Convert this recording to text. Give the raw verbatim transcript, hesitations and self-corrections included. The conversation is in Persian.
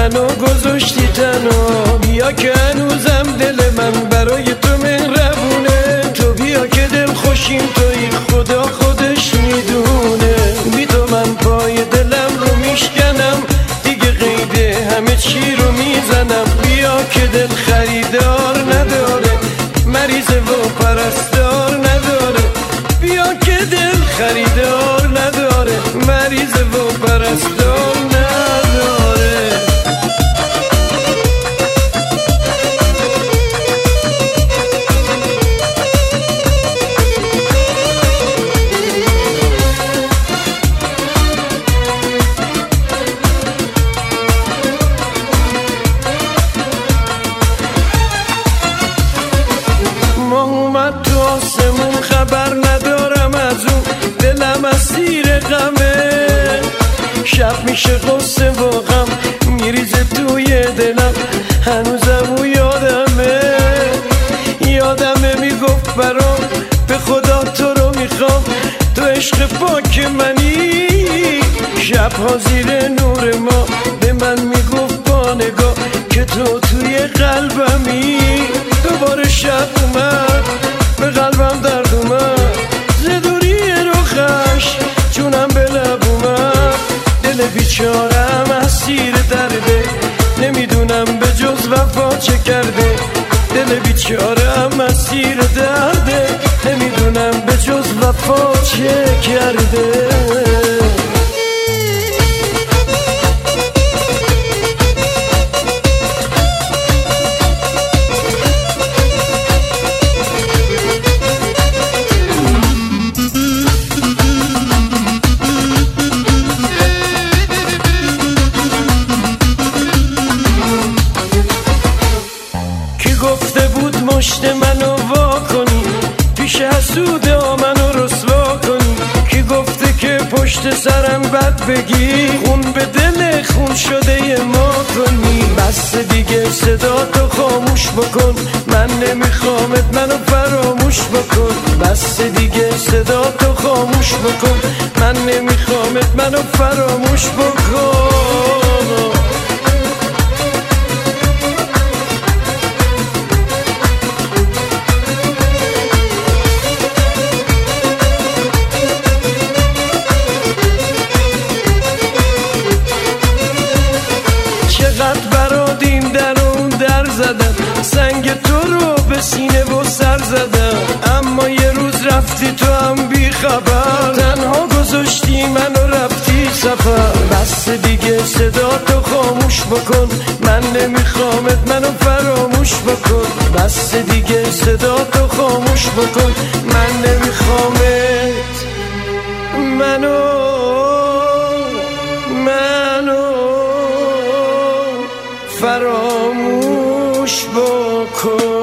منو گذاشتی تنها. بیا که هنوزم دل من برای تو مهربونه. تو بیا که دل خوشیم توی خدا خودش میدونه. بی تو من پای دلم رو میشکنم دیگه، قیده همه چی رو میزنم. بیا که دل خریدار نداره، مریضه و پرستار نداره. بیا که دل خریدار نداره، مریضه و پرستار نداره. اومد تو آسمون خبر ندارم از اون، دلم اسیر غمه. شب میشه قصه و غم میریزه توی دلم، هنوزم او یادمه. یادمه میگفت برام به خدا تو رو میخوام، تو عشق پاک منی. شبها زیر نور ما به من میگفت با نگاه که تو توی قلبمی. دوباره شب اومد به قلبم درد اومد، زدوری رخش جونم به لب اومد. دل بیچارم اسیر درده، نمیدونم به جز وفا چه کرده. دل بیچارم اسیر درده، نمیدونم به جز وفا چه کرده. گفته بود مشت منو وا کنی، پیش حسوده ها منو رسوا کنی. کی گفته که پشت سرم بد بگی، خون به دل خون شده ما کنی. بس دیگه صدا تو خاموش بکن، من نمیخوامت منو فراموش بکن. بس دیگه صدا تو خاموش بکن، من نمیخوامت منو فراموش بکن. چقدر برات این در اون در زدم، سنگ تو رو به سینه و سر زدم. اما یه روز رفتی تو هم بی خبر، تنها گذاشتی منو رفتی سفر. بس دیگه صدا تو خاموش بکن، من نمیخوامت منو فراموش بکن. بس دیگه صدا تو خاموش بکن، من نمیخوامت منو منو فراموش بکن.